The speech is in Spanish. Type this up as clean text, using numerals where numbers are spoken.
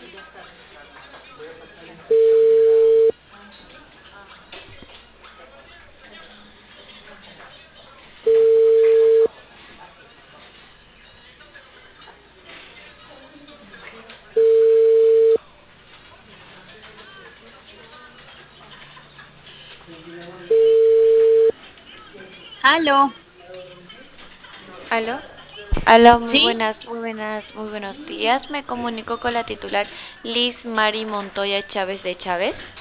Aló, Aló, aló, muy ¿sí? buenas, muy buenas, muy buenos días. Me comunico con la titular Liz Mari Montoya Chávez de Chávez.